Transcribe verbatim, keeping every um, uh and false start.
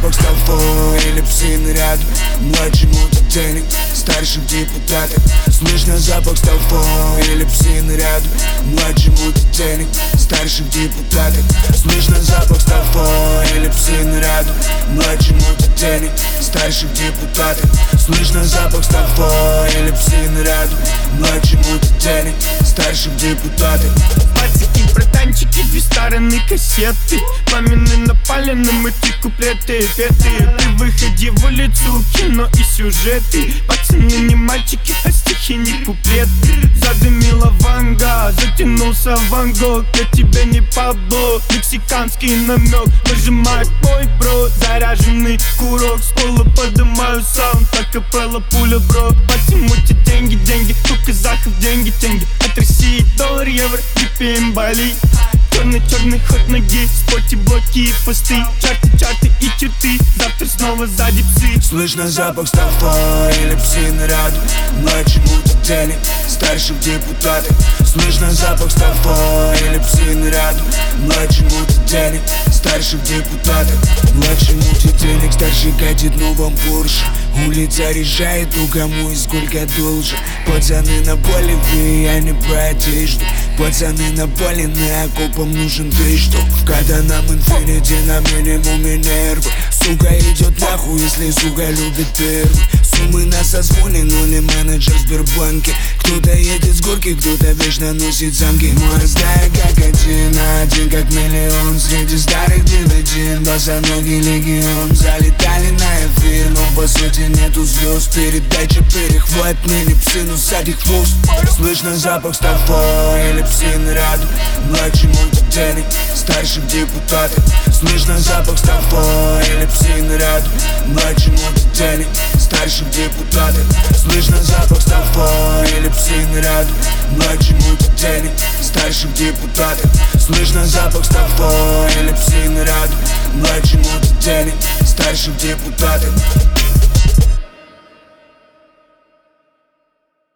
запах стафо или псы наряду. Младший мутит денег, старших депутатов. Слышно запах стафо или псы наряду. Младший мутит денег, старших депутатов. Слышно запах стафо или псы наряду. Младший мутит денег, старших депутатов. Слышно запах стафо или псы наряду. Младший мутит денег, старших депутатов. Пацики, братанчики, две стороны кассеты. Мамины напалены, мы три куплеты, петы. При выходе в улицу, кино и сюжеты. Пацаны не мальчики, а стихи не куплеты. Задымила ванга, затянулся Ван Гог. Я тебе не Пабло, мексиканский намек. Нажимает мой бро, заряженный курок. С пола подымаю саунд, так капелла пуля, бро. Потимуйте деньги, деньги, у казахов деньги, деньги. От России доллар, евро, гиппи, Бали. Черный-черный ход ноги, спорте, блоки и посты. Чарты, чарты и чуты, завтра снова сзади псы. Слышно запах стафо или псы наряду. Младший мутит денег, старших депутатов. Слышно запах стафо или псы наряду. Младший мутит денег, старших депутатов. Младший мутит денег, старший катит новом Порше. Улица решает, ну кому и сколько должен. Пацаны на поле, вы, я не про одежду. Пацаны на поле, на окопам нужен ты что. Когда нам инфинити, на минимуме нервы. Сука идет нахуй, если сука любит первый. Суммы на созвоне, но не менеджер в Сбербанке. Кто-то едет с горки, кто-то вечно носит замки. Мы раздаем как один на один, как миллион. Среди старых девятин, босоногий легион. Залетали на эфир, но по сути нету звезд. Передача перехват, ныне псы, но сзади хвост. Слышно запах стафо или псы наряду. Младший мутит денег, старших депутатов. Слышно запах стафо или псы наряду. Младший мутит денег, старших депутатов. Слышно запах стафо или псы наряду. Младший мутит денег, старших депутатов. Слышно запах стафо или псы наряду. Младший мутит денег, старших депутатов.